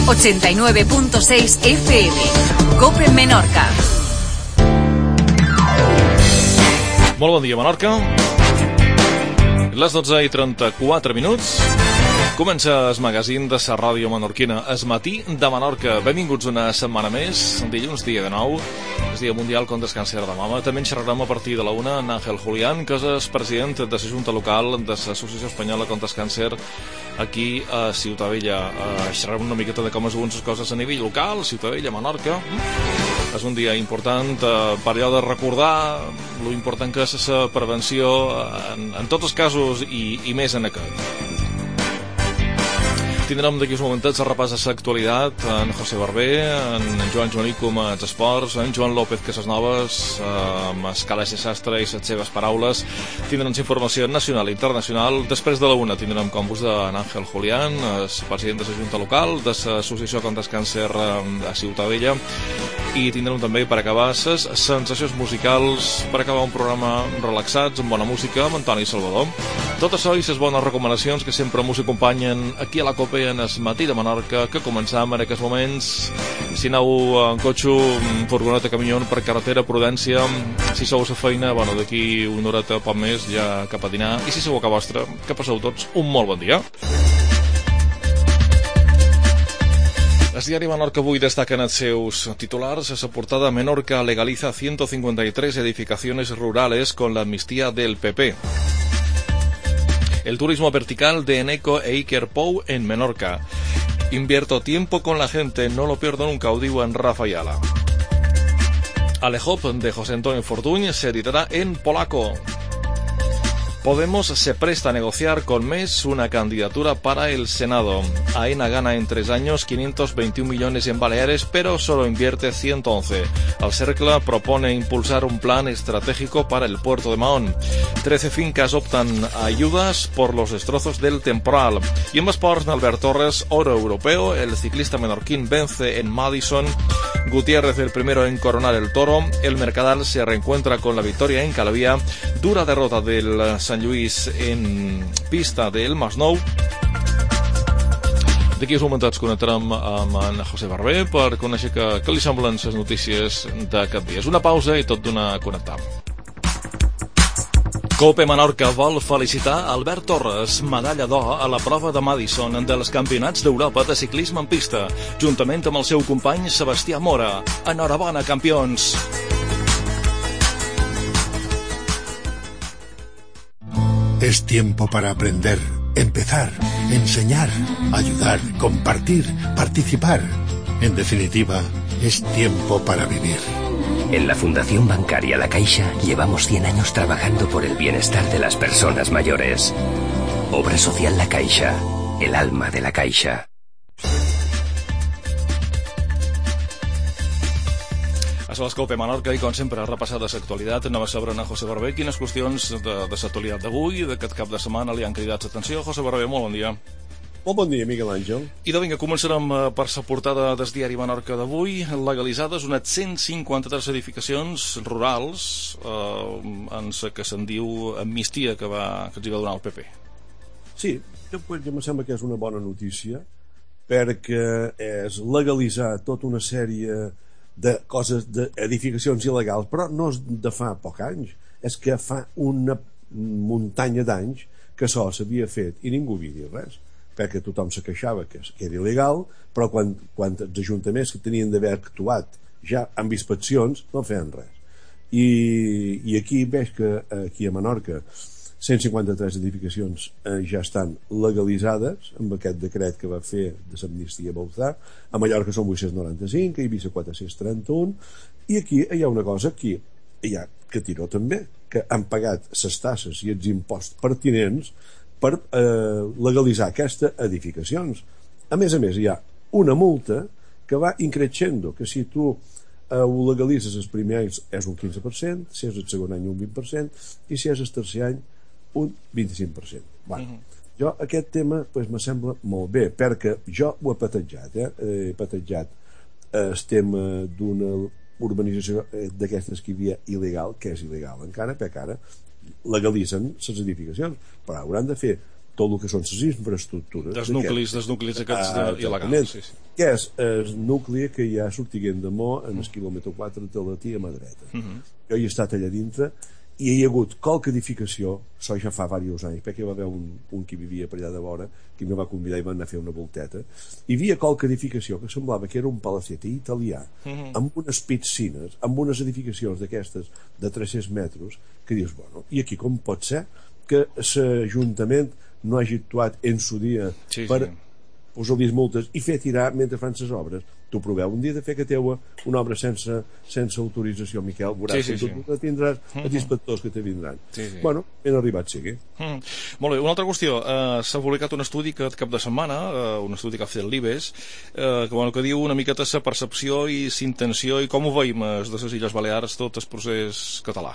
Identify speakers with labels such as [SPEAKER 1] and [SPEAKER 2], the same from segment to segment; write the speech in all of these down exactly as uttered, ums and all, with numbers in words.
[SPEAKER 1] ochenta y nueve punto seis F M. COPE Menorca.
[SPEAKER 2] Molt bon dia, Menorca. Les dotze i trenta-quatre minuts. Comença el magazín de la ràdio menorquina, El Matí de Menorca. Benvinguts una setmana més, dilluns, dia de nou, és dia mundial contra el càncer de mama. També en xerrarem a partir de la una amb Ángel Julián, que és el president de la Junta Local de l'Associació Espanyola contra el Càncer aquí a Ciutadella. Uh, xerrarem una miqueta de com es veuen les coses a nivell local, Ciutadella, Menorca. És un dia important uh, per allò de recordar lo important que és la prevenció en, en tots els casos i, i més en aquest. Tindrem d'aquí uns momentets el repàs de l'actualitat, en José Barber, en Joan Joanico amb els esports, en Joan López Casas Noves, amb Escales de Sastre i les seves paraules. Tindrem informació nacional i internacional. Després de la una tindrem combos d'en Ángel Julián, el president de la Junta Local, de l'Associació contra el Càncer a Ciutadella, i tindrem també, per acabar, les sensacions musicals, per acabar un programa relaxats, amb bona música, amb Antoni Salvador. Tot això i les bones recomanacions que sempre m'ho acompanyen aquí a la COPE en El Matí de Menorca, que començam en aquests moments. Si aneu en cotxe, furgoneta, camió, per carretera, prudència. Si sou a la feina, bueno, d'aquí una horeta, poc més, ja cap a dinar. I si sou a casa vostra, que passeu tots un molt bon dia. El diari Menorca avui destaca en els seus titulars a la portada: Menorca legaliza ciento cincuenta y tres edificaciones rurales con la amnistía del P P. El turismo vertical de Eneco e Iker Pou en Menorca. Invierto tiempo con la gente, no lo pierdo nunca, ho diu en Rafa Ayala. Alejop de José Antonio Fortuny se editará en polaco. Podemos se presta a negociar con M E S una candidatura para el Senado. AENA gana en tres años quinientos veintiún millones en Baleares, pero solo invierte ciento once. El Cercle propone impulsar un plan estratégico para el puerto de Mahón. trece fincas optan a ayudas por los destrozos del temporal. Y en esports, Albert Torres, oro europeo. El ciclista menorquín vence en Madison. Gutiérrez el primero en coronar el toro. El Mercadal se reencuentra con la victoria en Calabria. Dura derrota del Sant Lluís en pista del Masnou. D'aquí uns momentets connectarem amb en José Barber per conèixer que, que li semblen les notícies d'aquest dia. És una pausa i tot d'una connectar. COPE Menorca vol felicitar Albert Torres, medalla d'or a la prova de Madison dels Campionats d'Europa de ciclisme en pista, juntament amb el seu company Sebastià Mora. Enhorabona, campions!
[SPEAKER 3] Es tiempo para aprender, empezar, enseñar, ayudar, compartir, participar. En definitiva, es tiempo para vivir.
[SPEAKER 4] En la Fundación Bancaria La Caixa llevamos cien años trabajando por el bienestar de las personas mayores. Obra Social La Caixa, el alma de la Caixa.
[SPEAKER 2] Això és COPE Menorca i, com sempre, repassada l'actualitat. Anem a saber a José Barber quines qüestions de, de l'actualitat d'avui, d'aquest cap de setmana, li han cridat l'atenció. José Barber, molt bon dia.
[SPEAKER 5] Molt bon dia, Miguel Àngel.
[SPEAKER 2] I de vinga, començarem per la portada del diari Menorca d'avui. Legalitzades unes cent cinquanta-tres edificacions rurals eh, en la que se'n diu amnistia que, va, que els va donar el P P.
[SPEAKER 5] Sí, jo, jo em sembla que és una bona notícia, perquè és legalitzar tota una sèrie de coses, d'edificacions il·legals, però no és de fa poc anys, és que fa una muntanya d'anys que això s'havia fet i ningú havia dit res, perquè tothom se queixava que era il·legal, però quan, quan els ajuntaments que tenien d'haver actuat ja amb inspeccions no feien res. I, i aquí veig que aquí a Menorca cent cinquanta-tres edificacions eh, ja estan legalitzades amb aquest decret que va fer de l'amnistia Bauzá. A Mallorca són vuit-cents noranta-cinc, a Eivissa quatre-cents trenta-un, i aquí hi ha una cosa aquí, hi ha que Tiró també, que han pagat les tasses i els imposts pertinents per eh, legalitzar aquestes edificacions. A més a més, hi ha una multa que va increixendo, que si tu eh, ho legalitzes els primers anys és un quinze per cent, si és el segon any un vint per cent, i si és el tercer any un vint-i-cinc per cent. Bueno, uh-huh. Jo aquest tema pues, me sembla molt bé, perquè jo ho he patejat, eh? he patejat el tema d'una urbanització d'aquestes que hi havia il·legal, que és il·legal encara, perquè ara legalitzen les edificacions, però hauran de fer tot el que són les infraestructures
[SPEAKER 2] dels nuclis, dels nuclis aquests ah, de, il·legals, sí, sí.
[SPEAKER 5] Que és el nucli que hi ha sortint de Mo en el quilòmetre quatre de la tia mà dreta. Uh -huh. Jo hi he estat allà dintre i hi ha hagut qualque edificació, això ja fa diversos anys, perquè hi va haver un, un que vivia per allà de vora, que me va convidar i va anar a fer una volteta. Hi havia qualque edificació que semblava que era un palacete italià, uh -huh. amb unes piscines, amb unes edificacions d'aquestes de tres-cents metres, que dius, bueno, i aquí com pot ser que l'Ajuntament no hagi actuat en su dia sí, per sí. posar-li multes i fer tirar mentre fan les obres? Tu proveu un dia de fer que teua una obra sense, sense autorització, Miquel, veuràs sí, sí, que tu sí. tindràs uh -huh. els inspectors que te vindran. Sí, sí. Bueno, ben arribat sigui. Uh
[SPEAKER 2] -huh. Molt bé, una altra qüestió. Uh, s'ha publicat un estudi aquest cap de setmana, uh, un estudi que ha fet l'I B E S, uh, que, bueno, que diu una miqueta la percepció i l'intenció i com ho veiem des de les Illes Balears tot el procés català.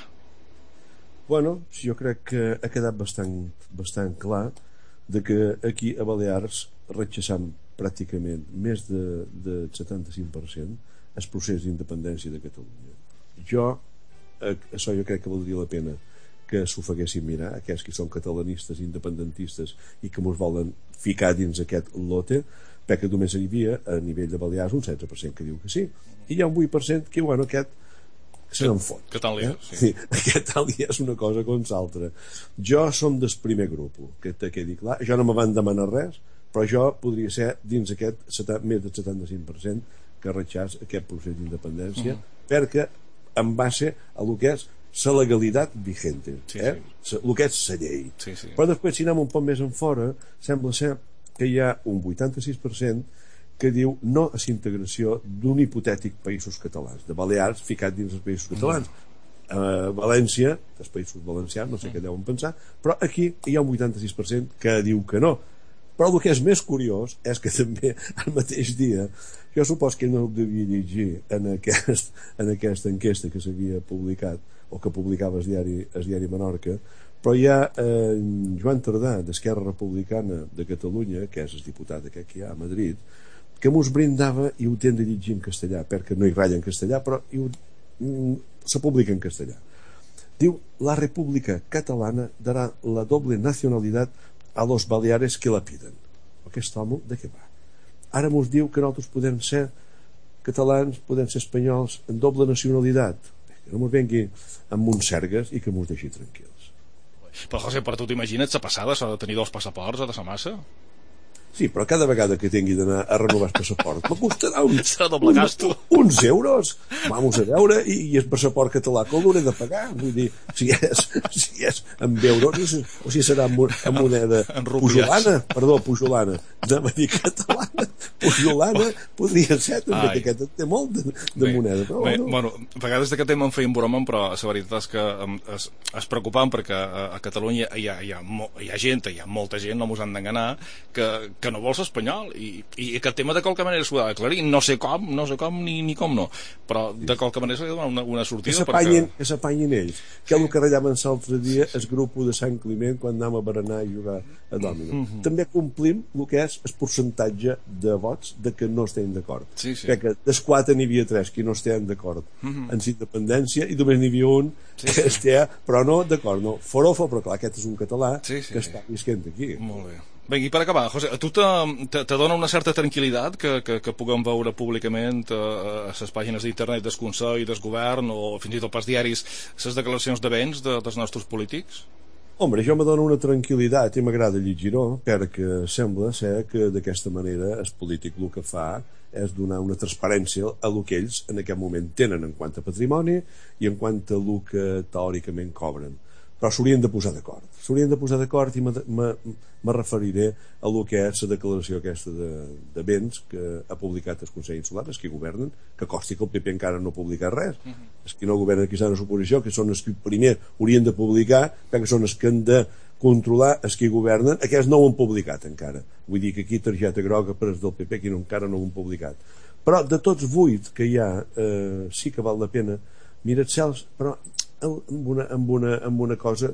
[SPEAKER 5] Bueno, jo crec que ha quedat bastant, bastant clar de que aquí a Balears rechaçam pràcticament més de, del setanta-cinc per cent el procés d'independència de Catalunya. Jo, això jo crec que valdria la pena que s'ho faguessin mirar, aquells que són catalanistes, independentistes i que mos volen ficar dins aquest lote, perquè només hi havia a nivell de Balears un setze per cent que diu que sí, i hi ha un vuit per cent que, bueno, aquest se n'en fot.
[SPEAKER 2] Que tal
[SPEAKER 5] eh?
[SPEAKER 2] sí.
[SPEAKER 5] sí. Aquest tal dia és una cosa com l'altra. Jo som del primer grup, que te quedi clar. Jo no me van demanar res, però jo podria ser dins aquest més del setanta-cinc per cent que rechaç aquest procés d'independència, uh -huh. perquè en base a lo que és la legalitat vigente, sí, eh? sí. el que és la llei.
[SPEAKER 2] Sí, sí.
[SPEAKER 5] Però després, si anem un poc més en fora, sembla ser que hi ha un vuitanta-sis per cent que diu no a la integració d'un hipotètic països catalans, de Balears ficat dins els països catalans. A uh, València, els països valencians, no sé què deuen pensar, però aquí hi ha un vuitanta-sis per cent que diu que no. Però el que és més curiós és que també al mateix dia, jo supos que no ho devia llegir en, aquest, en aquesta enquesta que s'havia publicat o que publicava el diari, el diari Menorca, però hi ha eh, Joan Tardà d'Esquerra Republicana de Catalunya, que és el diputat aquest que hi ha a Madrid, que mos brindava, i ho ten de llegir en castellà perquè no hi ratlla en castellà, però ho, mm, se publica en castellà. Diu, la República Catalana darà la doble nacionalitat a los baleares que la piden. Aquest home de què va? Ara mos diu que nosaltres podem ser catalans, podem ser espanyols en doble nacionalitat. Que no mos vengui amb monsergues i que mos deixi tranquils.
[SPEAKER 2] Però José, per tu t'imagines la passada s'ha de tenir dos passaports a de sa massa?
[SPEAKER 5] Sí, però cada vegada que tingui d'anar a renovar el passaport me costarà uns,
[SPEAKER 2] doble gasto.
[SPEAKER 5] Un, uns euros. Vamos a veure, i, i el passaport català com l'hauré de pagar? Vull dir, si és, si és amb euros o si serà amb, amb moneda pujolana, perdó, pujolana, anava a dir catalana, pujolana podria ser també, que aquest té molt de, de bé, moneda. Però,
[SPEAKER 2] bé,
[SPEAKER 5] no?
[SPEAKER 2] Bueno, a vegades d'aquest tema en feien broma, però la veritat és que és, és preocupant perquè a, a Catalunya hi ha, hi, ha, hi ha gent, hi ha molta gent, no mos han d'enganar, que, que no vols espanyol i, i aquest tema de qualque manera s'ho ha d'aclarir, no sé com, no sé com ni, ni com no, però de qualque manera s'ha de donar una, una sortida.
[SPEAKER 5] Que s'apanyin perquè... ells, que és el que ratllaven l'altre dia el grup de Sant Climent quan anàvem a berenar i jugar a dòmino. Mm -hmm. També complim el que és el percentatge de vots de que no estem d'acord.
[SPEAKER 2] Sí, sí.
[SPEAKER 5] Perquè des quatre n'hi havia tres que no estem d'acord mm -hmm. en la independència i només n'hi havia un sí, que sí. estia, però no d'acord, no, forofo, però clar, aquest és un català
[SPEAKER 2] sí, sí,
[SPEAKER 5] que
[SPEAKER 2] sí.
[SPEAKER 5] està visquent aquí.
[SPEAKER 2] Molt bé. Bé, i per acabar, José, a tu te, te, te dona una certa tranquil·litat que, que, que puguem veure públicament a, a les pàgines d'internet del Consell, del Govern o fins i tot pels diaris les declaracions de béns de, dels nostres polítics?
[SPEAKER 5] Hombre, jo me dona una tranquil·litat i m'agrada llegir-ho perquè sembla ser que d'aquesta manera el polític el que fa és donar una transparència a el que ells en aquest moment tenen en quant a patrimoni i en quant a el que teòricament cobren. Però s'haurien de posar d'acord s'haurien de posar d'acord i me, me, me referiré a lo que és la declaració aquesta de, de béns que ha publicat el Consell Insular, els que governen, que costi que el P P encara no ha publicat res. Uh -huh. Els que no governen aquí estan a l'oposició, que són els que primer haurien de publicar, perquè són els que han de controlar els que governen. Aquests no ho han publicat encara, vull dir que aquí targeta groga per els del P P que no, encara no ho han publicat, però de tots vuit que hi ha eh, sí que val la pena mirar els cels, però amb una, amb, una, amb una cosa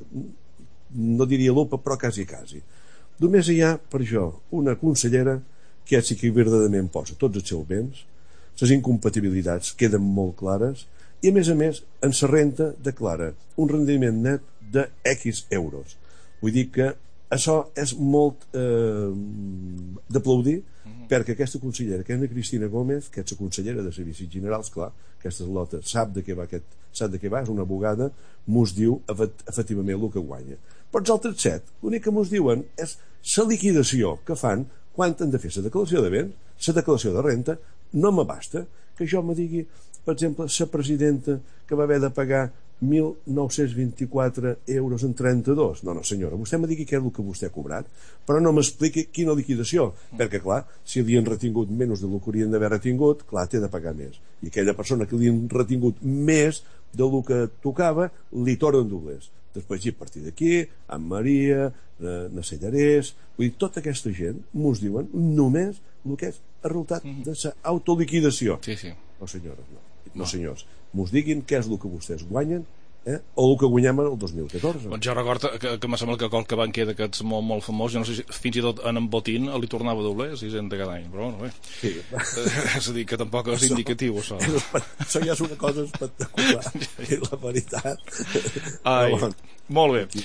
[SPEAKER 5] no diria lupa però quasi quasi només hi ha per jo una consellera que sí que verdaderament posa tots els seus béns, les incompatibilitats queden molt clares i a més a més en la renta declara un rendiment net de X euros, vull dir que això és molt eh, d'aplaudir, perquè aquesta consellera, que és la Cristina Gómez, que és la consellera de Servicis Generals, clar, aquesta eslota sap de què va, aquest, sap de què va, és una abogada, mos diu efectivament el que guanya. Però els altres set, l'únic que mos diuen és la liquidació que fan quan han de fer la declaració de béns, la declaració de renta. No m'abasta que jo me digui, per exemple, la presidenta que va haver de pagar mil nou-cents vint-i-quatre euros en trenta-dos. No, no, senyora, vostè me digui què és el que vostè ha cobrat, però no m'expliqui quina liquidació, perquè, clar, si li han retingut menys del que haurien d'haver retingut, clar, té de pagar més. I aquella persona que li han retingut més del que tocava, li tornen doblers. Després, i a partir d'aquí, en Maria, eh, Nacellarés, vull dir, tota aquesta gent mos diuen només el que és el resultat de l'autoliquidació.
[SPEAKER 2] Sí, sí.
[SPEAKER 5] No, senyores, no. No, senyors. Mos diguin què és el que vostès guanyen, eh? O el que guanyem el dos mil catorze.
[SPEAKER 2] Doncs jo recordo que, que me sembla que qualque banquer d'aquests molt, molt famós, jo no sé si fins i tot en en Botín li tornava a dobler sis cents de cada any, però bueno, bé. Sí. És a dir, que tampoc és això, indicatiu, això.
[SPEAKER 5] Això ja és una cosa espectacular, i la veritat.
[SPEAKER 2] Ai, molt bé.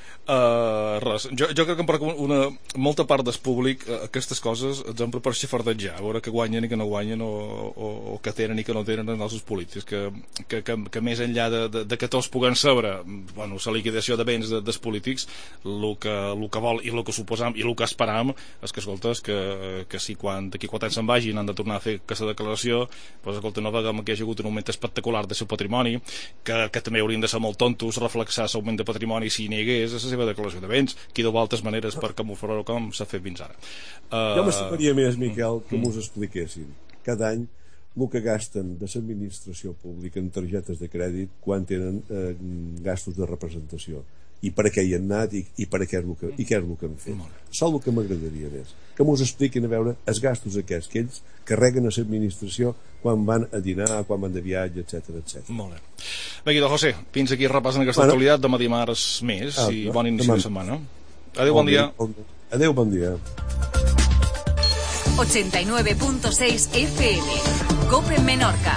[SPEAKER 2] Uh, res, jo, jo crec que per una molta part del públic uh, aquestes coses, exemple, per xafardejar, a veure que guanyen i que no guanyen, o, o, o que tenen i que no tenen els polítics, que, que, que, que més enllà de, de, de que tots puguem saber, bueno, la liquidació de béns de, dels polítics, el que, el que vol i el que suposam i el que esperam és que, escolta, és que, que si quan d'aquí quatre anys se'n vagin han de tornar a fer aquesta declaració, doncs, escolta, no vegem que hi hagi hagut un augment espectacular del seu patrimoni, que, que també haurien de ser molt tontos reflexar l'augment de patrimoni si n'hi hagués a la seva declaració de béns, qui de altres maneres per camuflar-ho com s'ha fet fins ara. Uh...
[SPEAKER 5] Jo m'estimaria més, Miquel, que mos expliquessin cada any el que gasten de l'administració pública en targetes de crèdit quan tenen eh, gastos de representació, i per què hi han anat i, i per què és el que, i què és el que han fet. Sol el que m'agradaria més, que mos expliquin a veure els gastos aquests que ells carreguen a l'administració quan van a dinar, quan van de viatge, etcètera, etcètera.
[SPEAKER 2] Molt bé. Bé, Guido José, fins aquí repassen aquesta bueno, actualitat, demà dimarts més, ah, i bon inici de setmana. Adéu, bon, bon dia.
[SPEAKER 5] Adéu, bon dia.
[SPEAKER 1] ochenta y nueve punto seis F M, COPE Menorca.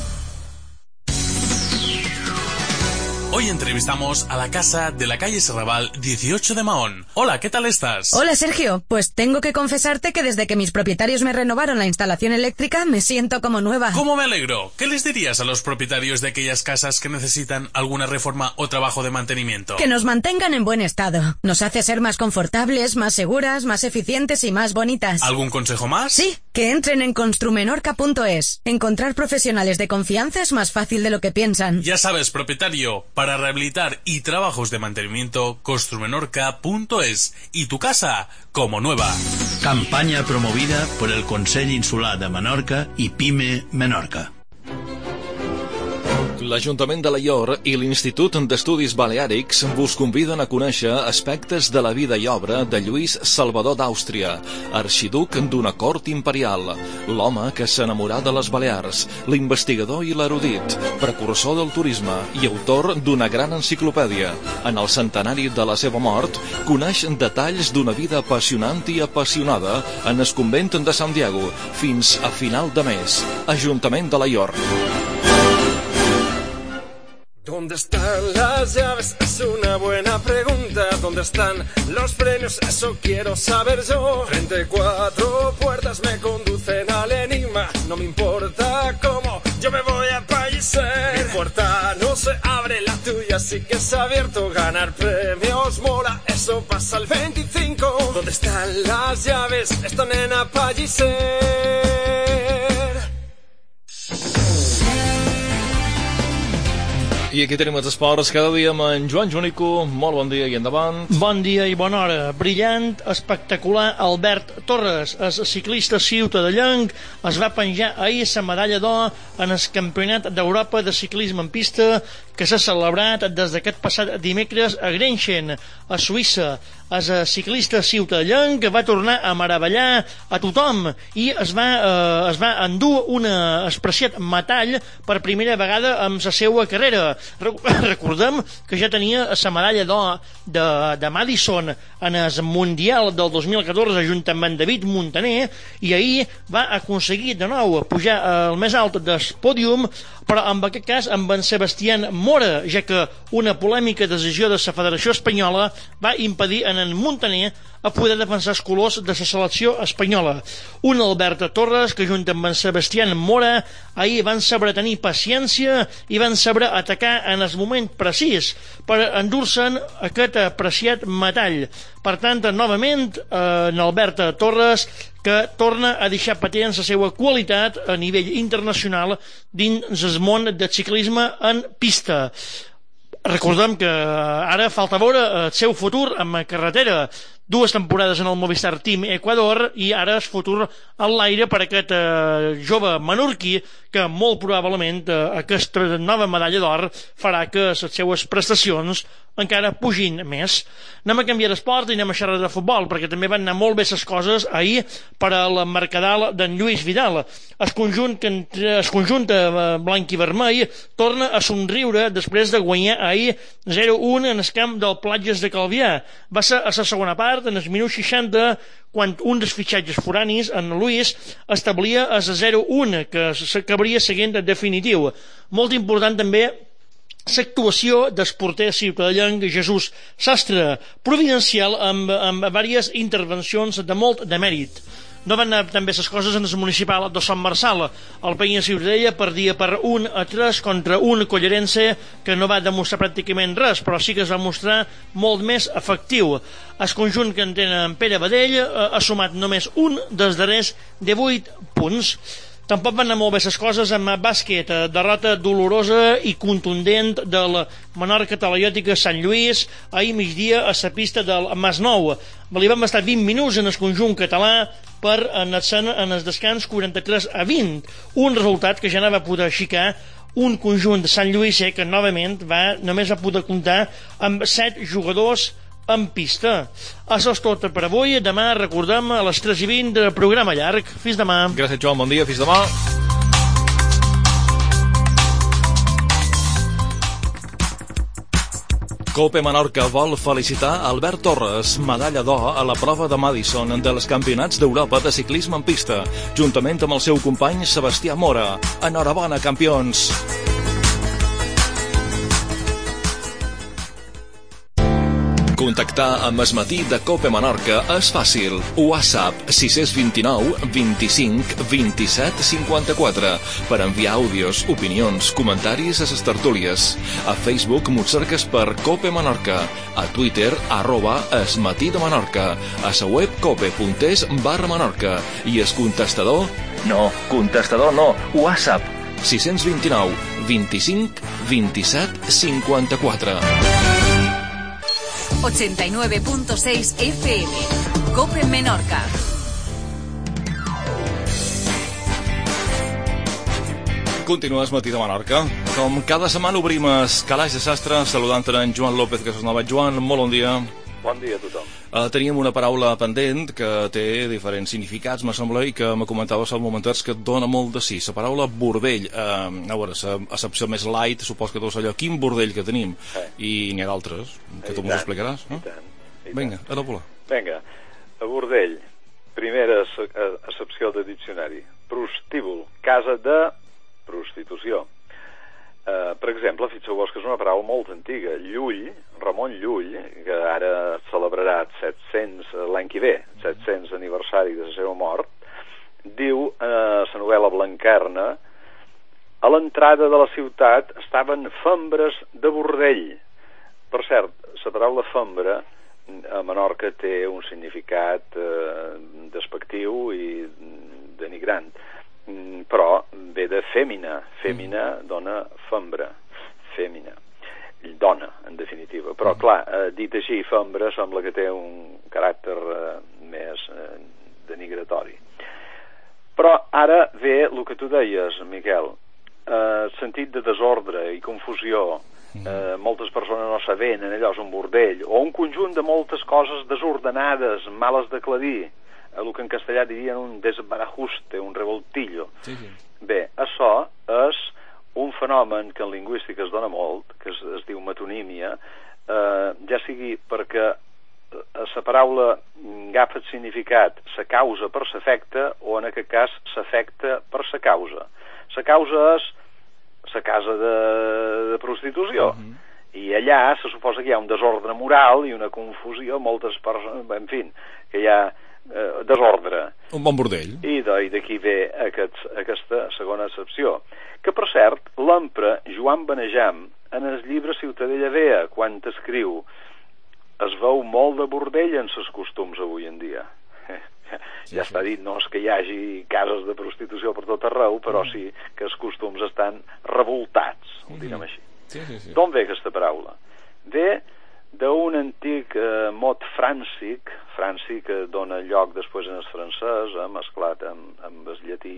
[SPEAKER 6] Hoy entrevistamos a la casa de la calle Serrabal dieciocho de Mahón. Hola, ¿qué tal estás?
[SPEAKER 7] Hola, Sergio. Pues tengo que confesarte que desde que mis propietarios me renovaron la instalación eléctrica me siento como nueva.
[SPEAKER 6] ¿Cómo me alegro? ¿Qué les dirías a los propietarios de aquellas casas que necesitan alguna reforma o trabajo de mantenimiento?
[SPEAKER 7] Que nos mantengan en buen estado. Nos hace ser más confortables, más seguras, más eficientes y más bonitas.
[SPEAKER 6] ¿Algún consejo más?
[SPEAKER 7] Sí, que entren en construmenorca punto es. Encontrar profesionales de confianza es más fácil de lo que piensan.
[SPEAKER 6] Ya sabes, propietario, para rehabilitar y trabajos de mantenimiento, construmenorca punto es. Y tu casa como nueva.
[SPEAKER 8] Campaña promovida por el Consell Insular de Menorca y PYME Menorca.
[SPEAKER 2] L'Ajuntament de Laior i l'Institut d'Estudis Baleàrics vos conviden a conèixer aspectes de la vida i obra de Lluís Salvador d'Àustria, arxiduc d'una cort imperial, l'home que s'enamorà de les Balears, l'investigador i l'erudit, precursor del turisme i autor d'una gran enciclopèdia. En el centenari de la seva mort, coneix detalls d'una vida apassionant i apassionada en el convent de Sant Diego, fins a final de mes. Ajuntament de Laior.
[SPEAKER 9] ¿Dónde están las llaves? Es una buena pregunta. ¿Dónde están los frenos? Eso quiero saber yo. treinta y cuatro puertas me conducen al enigma. No me importa cómo, yo me voy a países. Mi puerta no se abre, la tuya sí que se ha abierto. Ganar premios mola, eso pasa al veinticinco. ¿Dónde están las llaves? Están en Apallicer.
[SPEAKER 2] I aquí tenim els esports cada dia amb en Joan Joanico. Molt bon dia i endavant.
[SPEAKER 10] Bon dia i bona hora. Brillant, espectacular Albert Torres, el ciclista ciutadellenc, es va penjar ahir la medalla d'or en el Campionat d'Europa de ciclisme en pista que s'ha celebrat des d'aquest passat dimecres a Grenchen, a Suïssa. El ciclista ciutadellenc va tornar a meravellar a tothom i es va, eh, es va endur un apreciat metall per primera vegada en la seva carrera. Recordem que ja tenia la medalla d'or de, de Madison en el Mundial del dos mil catorze juntament amb David Montaner, i ahir va aconseguir de nou pujar al més alt del pòdium, però en aquest cas amb en Sebastián Moll Mora, ja que una polèmica decisió de la Federació Espanyola va impedir en en Montaner a poder defensar els colors de la selecció espanyola. Un Albert Torres que junt amb en Sebastián Mora ahir van saber tenir paciència i van saber atacar en el moment precís per endur-se'n aquest apreciat metall. Per tant, novament, eh, en Albert Torres, que torna a deixar patent la seva qualitat a nivell internacional dins el món del ciclisme en pista. Recordem que ara falta veure el seu futur en carretera. Dues temporades en el Movistar Team Ecuador i ara el futur en l'aire per aquest eh, jove menorquí que molt probablement eh, aquesta nova medalla d'or farà que les seues prestacions encara pugin més. Anem a canviar d'esport i anem a xerrar de futbol, perquè també van anar molt bé les coses ahir per al Mercadal d'en Lluís Vidal. El conjunt, el conjunt blanc i vermell torna a somriure després de guanyar ahir zero a un en el camp del Platges de Calvià. Va ser a la segona part, en el minut seixanta, quan un dels fitxatges foranis, en Luis, establia el zero a un, que s'acabaria seguint definitiu. Molt important també l'actuació del porter ciutadà Jesús Sastre, providencial amb, amb diverses intervencions de molt de mèrit. No van anar tan bé les coses en el municipal de Sant Marçal. El Penya Ciutadella perdia per un a tres contra un Collerense, que no va demostrar pràcticament res, però sí que es va mostrar molt més efectiu. El conjunt que entén Pere Badell ha sumat només un dels darrers divuit punts. Tampoc van anar molt bé les coses amb bàsquet, derrota dolorosa i contundent del Menorca Talaiòtica Sant Lluís ahir migdia a la pista del Masnou. Li vam estar vint minuts en el conjunt català per anar-se'n en el descans quaranta-tres a vint, un resultat que ja no va poder aixecar un conjunt de Sant Lluís que novament va, només va poder comptar amb set jugadors en pista. Això és tot per avui. Demà recordem a les tres i vint del programa llarg. Fins demà.
[SPEAKER 2] Gràcies, Joan. Bon dia. Fins demà. Cope Menorca vol felicitar Albert Torres, medalla d'or a la prova de Madison dels Campionats d'Europa de ciclisme en pista, juntament amb el seu company Sebastià Mora. Enhorabona, campions! Contactar amb el matí de Cope Menorca és fàcil. WhatsApp sis dos nou, vint-i-cinc, vint-i-set, cinquanta-quatre per enviar àudios, opinions, comentaris a les tertúlies. A Facebook m'ho cerques per Cope Menorca. A Twitter, arroba es matí de Menorca. A la web cope.es barra Menorca. I el contestador? No, contestador no, WhatsApp. sis dos nou, vint-i-cinc, vint-i-set, cinquanta-quatre.
[SPEAKER 1] ochenta y nueve punto seis F M. Cope Menorca.
[SPEAKER 2] Continua el matí de Menorca. Com cada setmana obrim el calaix de sastre saludant en Joan López, que és nova. Joan, molt bon dia.
[SPEAKER 11] Bon dia a tothom.
[SPEAKER 2] Uh, teníem una paraula pendent que té diferents significats, me sembla, i que me comentaves al momentets que et dona molt de sí. La paraula bordell, uh, a veure, l'accepció més light, supos que tu allò, quin bordell que tenim, eh. i n'hi ha d'altres, que tu m'ho explicaràs. Eh?
[SPEAKER 11] I tant, i
[SPEAKER 2] Vinga, a la volar.
[SPEAKER 11] Vinga, a bordell, primera accepció de diccionari, prostíbul, casa de prostitució. Uh, per exemple, fixeu-vos que és una paraula molt antiga. Llull, Ramon Llull, que ara celebrarà set-cents l'any que ve, set-cents aniversari de la seva mort, diu a uh, la novel·la Blanquerna: a l'entrada de la ciutat estaven fembres de bordell. Per cert, la paraula fembra a Menorca té un significat uh, despectiu i denigrant, però ve de fèmina. Fèmina dona fembra, fèmina, dona, en definitiva. Però, clar, eh, dit així, fembra sembla que té un caràcter eh, més eh, denigratori. Però ara ve el que tu deies, Miquel, eh, sentit de desordre i confusió. Eh, moltes persones no saben, allò és un bordell, o un conjunt de moltes coses desordenades, males d'aclarir, el que en castellà dirien un desbarajuste, un revoltillo. Sí, sí. Bé, això és un fenomen que en lingüística es dona molt, que es, es diu metonímia, eh, ja sigui perquè la paraula agafa el significat la causa per l'efecte, o en aquest cas l'efecte per la causa. La causa és la casa de, de prostitució. Uh-huh. I allà se suposa que hi ha un desordre moral i una confusió, moltes persones, en fi, que hi ha eh, desordre.
[SPEAKER 2] Un bon bordell.
[SPEAKER 11] I d'aquí ve aquest, aquesta segona excepció. Que, per cert, l'empre Joan Benejam, en el llibre Ciutadella Vea, quan escriu, es veu molt de bordell en els costums avui en dia. Sí, ja sí. Està dit, no és que hi hagi cases de prostitució per tot arreu, però sí que els costums estan revoltats, ho direm així.
[SPEAKER 2] Sí, sí, sí.
[SPEAKER 11] D'on ve aquesta paraula? Ve d'un antic eh, mot fràncic, fràncic que dona lloc després en el francès, eh, mesclat amb, amb el llatí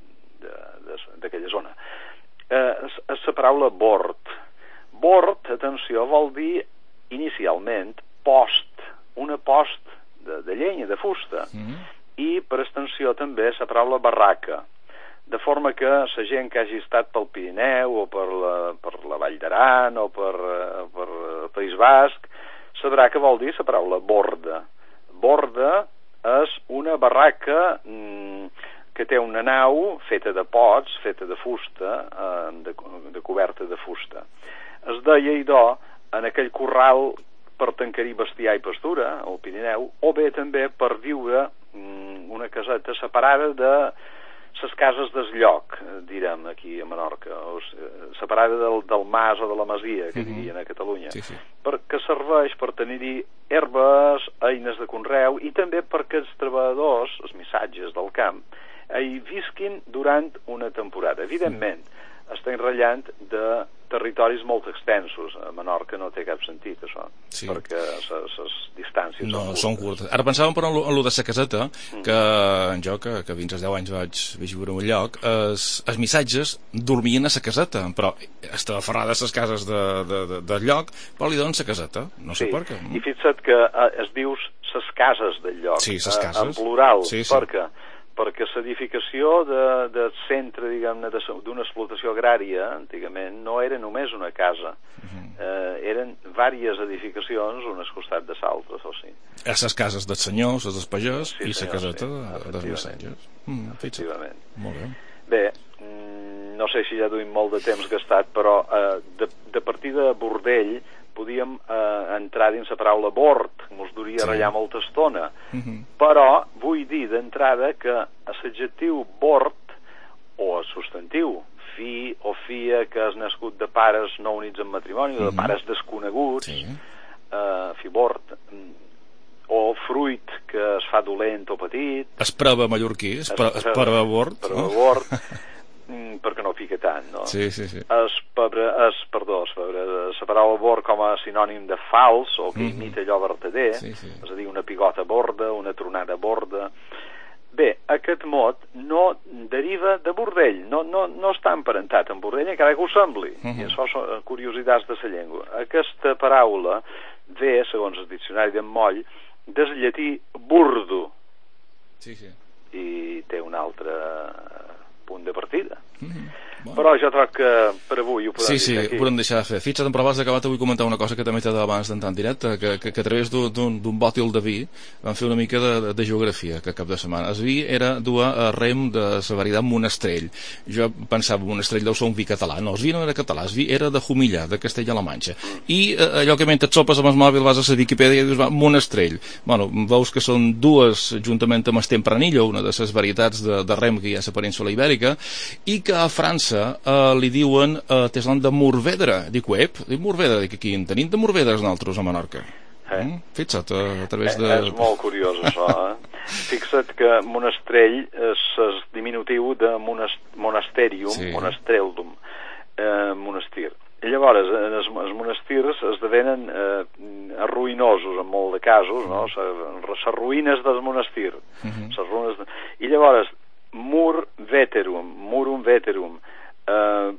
[SPEAKER 11] d'aquella zona. Eh, és la paraula bord. Bord, atenció, vol dir inicialment post, una post de, de llenya, de fusta, mm-hmm. i per extensió també la paraula barraca, de forma que la gent que hagi estat pel Pirineu o per la, per la Vall d'Aran o per, per el País Basc sabrà que vol dir la paraula borda. Borda és una barraca mm, que té una nau feta de pots, feta de fusta, eh, de, de coberta de fusta. Es deia, idò, en aquell corral per tancar-hi bestiar i pastura al Pirineu, o bé també per viure mm, una caseta separada de les cases del lloc, direm aquí a Menorca, o separada del, del mas o de la masia, que uh-huh. dirien a Catalunya, sí, sí. perquè serveix per tenir-hi herbes, eines de conreu, i també perquè els treballadors, els missatges del camp, hi visquin durant una temporada. Evidentment, estem ratllant de territoris molt extensos. A Menorca no té cap sentit, això, sí. perquè les distàncies
[SPEAKER 2] no,
[SPEAKER 11] són,
[SPEAKER 2] són curtes. Ara pensàvem, però, en lo de la caseta, que en jo, que, que fins als deu anys vaig, vaig viure en un lloc, els, els missatges dormien a la caseta, però estava ferrada a les cases de, de, de, del lloc, però li donen la caseta, no sé
[SPEAKER 11] sí.
[SPEAKER 2] per què.
[SPEAKER 11] I fixa't que eh, es dius les cases del lloc,
[SPEAKER 2] sí, les cases.
[SPEAKER 11] Eh, en plural,
[SPEAKER 2] sí, sí.
[SPEAKER 11] perquè perquè l'edificació de, de centre, diguem-ne, d'una explotació agrària, antigament, no era només una casa. Uh-huh. Eh, eren diverses edificacions, un al costat de l'altre, o sigui.
[SPEAKER 2] A les cases dels senyors, les dels pagès,
[SPEAKER 11] sí,
[SPEAKER 2] i la caseta
[SPEAKER 11] sí,
[SPEAKER 2] de, dels missatges. Mm,
[SPEAKER 11] efectivament.
[SPEAKER 2] Molt bé.
[SPEAKER 11] Bé, no sé si ja duim molt de temps gastat, però eh, de, de partir de bordell podíem eh, entrar dins la paraula bord, que mos duria sí. a ratllar molta estona. Uh-huh. Però vull dir d'entrada que l'adjectiu bord, o el substantiu fi o fia que has nascut de pares no units en matrimoni, uh-huh. de pares desconeguts, sí. eh, fi bord, o fruit que es fa dolent o petit.
[SPEAKER 2] Es prova mallorquí, es, es, es prova bord.
[SPEAKER 11] Es prova bord. Perquè no pica tant, no?
[SPEAKER 2] Sí, sí, sí.
[SPEAKER 11] Es, pebre, es, perdó, es pebre, la paraula bord com a sinònim de fals, o que mm-hmm. imita allò vertader, sí, sí. és a dir, una pigota borda, una tronada borda. Bé, aquest mot no deriva de bordell, no, no, no està emparentat amb bordell, encara que ho sembli, mm-hmm. i això són curiositats de la llengua. Aquesta paraula ve, segons el diccionari d'en Moll, del llatí burdo,
[SPEAKER 2] sí, sí.
[SPEAKER 11] i té un altre punt de partida.
[SPEAKER 2] Mm-hmm. Bueno.
[SPEAKER 11] Però jo troc que per avui ho podem
[SPEAKER 2] sí, sí,
[SPEAKER 11] deixar aquí.
[SPEAKER 2] Ho podem deixar de fer. Fixa't, però abans d'acabar vull comentar una cosa que també t'he d'abans d'entrar en directe, que, que, que a través d'un bòtil de vi vam fer una mica de, de geografia que cap de setmana. El vi era dur a rem de la varietat Monestrell. Jo pensava, Monestrell deu ser un vi català. No, el vi no era català, el vi era de Jumilla, de Castella-La Manxa. I eh, allò que mentre et sopes amb el mòbil vas a la Viquipèdia i dius, va, Monestrell. Bueno, veus que són dues, juntament amb el Tempranillo, una de les varietats de, de rem que hi ha a la península Ibèrica, i que a França eh, li diuen eh, Teslan de Morvedre. Dic, ep, dic Morvedre, dic, aquí en tenim de Morvedres nosaltres a Menorca. Eh? Mm? Fixa't, a, a través de...
[SPEAKER 11] Eh, és molt curiós això, eh? Fixa't que Monestrell és el diminutiu de monast Monasterium, sí. Monastrellum, eh, monestir. I llavors, els, els monestirs esdevenen eh, ruïnosos en molt de casos, no? Les ruïnes del monestir. Uh-huh. ruïnes de... I llavors, mur veterum, murum veterum, eh,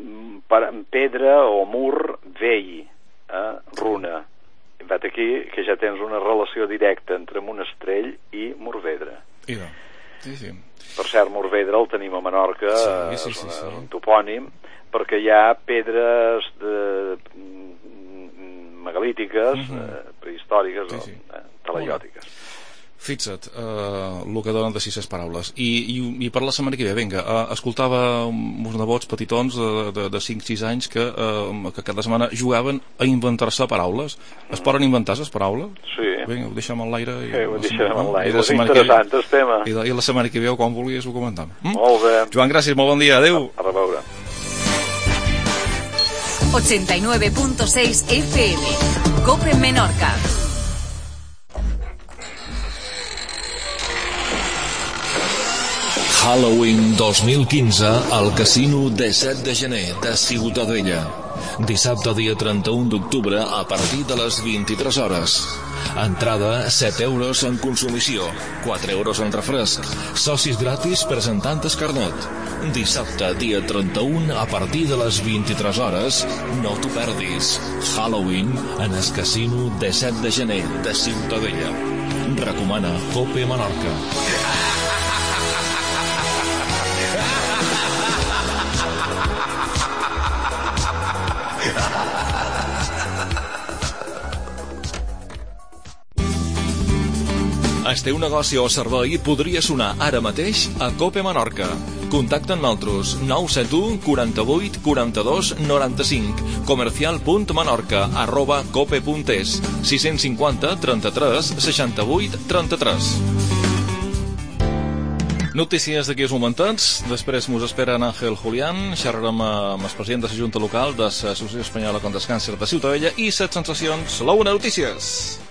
[SPEAKER 11] pedra o mur vell, eh, runa. Vet aquí que ja tens una relació directa entre Monestrell i Morvedre.
[SPEAKER 2] I no. Sí, sí.
[SPEAKER 11] Per cert, Morvedre el tenim a Menorca,
[SPEAKER 2] sí, sí, sí,
[SPEAKER 11] és, una,
[SPEAKER 2] sí, sí.
[SPEAKER 11] és un topònim, perquè hi ha pedres de, megalítiques, uh-huh. eh, prehistòriques, sí, sí. o eh, talaiòtiques.
[SPEAKER 2] Fixa't, uh, el que donen de sis paraules. I, i, i per la setmana que ve, vinga, uh, escoltava uns nebots petitons de, de, de cinc sis anys que, uh, que cada setmana jugaven a inventar-se paraules. Es poden inventar les paraules?
[SPEAKER 11] Sí.
[SPEAKER 2] Vinga, ho deixem en l'aire. I,
[SPEAKER 11] sí, ho deixem en l'aire. És
[SPEAKER 2] interessant,
[SPEAKER 11] el tema.
[SPEAKER 2] I, I la setmana que ve, quan vulguis, ho comentam. Mm?
[SPEAKER 11] Molt bé.
[SPEAKER 2] Joan, gràcies, molt bon dia, adeu.
[SPEAKER 11] A, a reveure.
[SPEAKER 1] ochenta y nueve punto seis F M, COPE Menorca.
[SPEAKER 12] Halloween dos mil quinze al Casino disset de gener de Ciutadella. Dissabte, dia trenta-un d'octubre, a partir de les vint-i-tres hores. Entrada, set euros en consumició, quatre euros en refresc. Socis gratis presentant el carnet. Dissabte, dia trenta-un, a partir de les vint-i-tres hores. No t'ho perdis. Halloween en el Casino disset de gener de Ciutadella. Recomana COPE Menorca.
[SPEAKER 2] El teu negoci o servei podria sonar ara mateix a COPE Menorca. Contacta amb nosaltres nou set u, quaranta-vuit, quaranta-dos, noranta-cinc, comercial.menorca arroba cope.es, sis cinquanta, trenta-tres, seixanta-vuit, trenta-tres. Notícies d'aquí uns momentets. Després mos espera en Ángel Julián. Xerrarem amb el president de la Junta Local de l'Associació Espanyola contra el Càncer de Ciutadella i set sensacions. La una, notícies.